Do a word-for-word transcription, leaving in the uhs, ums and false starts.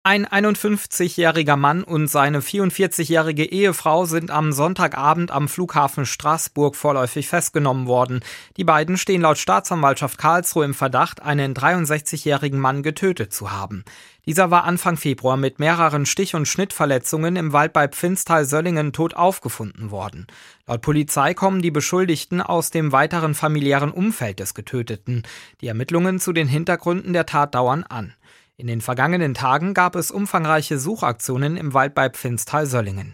Ein einundfünfzigjähriger Mann und seine vierundvierzigjährige Ehefrau sind am Sonntagabend am Flughafen Straßburg vorläufig festgenommen worden. Die beiden stehen laut Staatsanwaltschaft Karlsruhe im Verdacht, einen dreiundsechzigjährigen Mann getötet zu haben. Dieser war Anfang Februar mit mehreren Stich- und Schnittverletzungen im Wald bei Pfindstal-Söllingen tot aufgefunden worden. Laut Polizei kommen die Beschuldigten aus dem weiteren familiären Umfeld des Getöteten. Die Ermittlungen zu den Hintergründen der Tat dauern an. In den vergangenen Tagen gab es umfangreiche Suchaktionen im Wald bei Pfindstal-Söllingen.